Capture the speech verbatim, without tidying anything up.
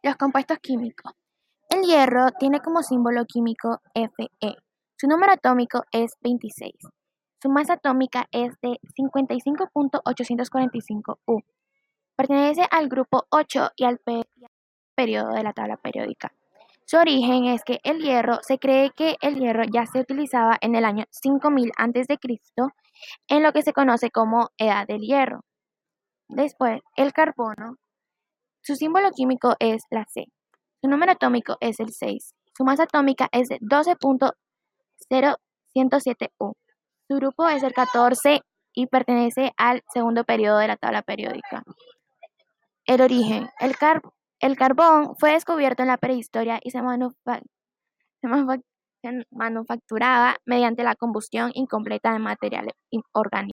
Los compuestos químicos. El hierro tiene como símbolo químico Fe. Su número atómico es veintiséis. Su masa atómica es de cincuenta y cinco punto ochocientos cuarenta y cinco U. Pertenece al grupo ocho y al pe- periodo de la tabla periódica. Su origen es que el hierro, se cree que el hierro ya se utilizaba en el año cinco mil antes de Cristo en lo que se conoce como Edad del Hierro. Después, el carbono. Su símbolo químico es la Ce. Su número atómico es el seis. Su masa atómica es de doce punto cero ciento siete U. Su grupo es el catorce y pertenece al segundo periodo de la tabla periódica. El origen. El, car- el carbón fue descubierto en la prehistoria y se, manufa- se manufa- se manufacturaba mediante la combustión incompleta de materiales orgánicos.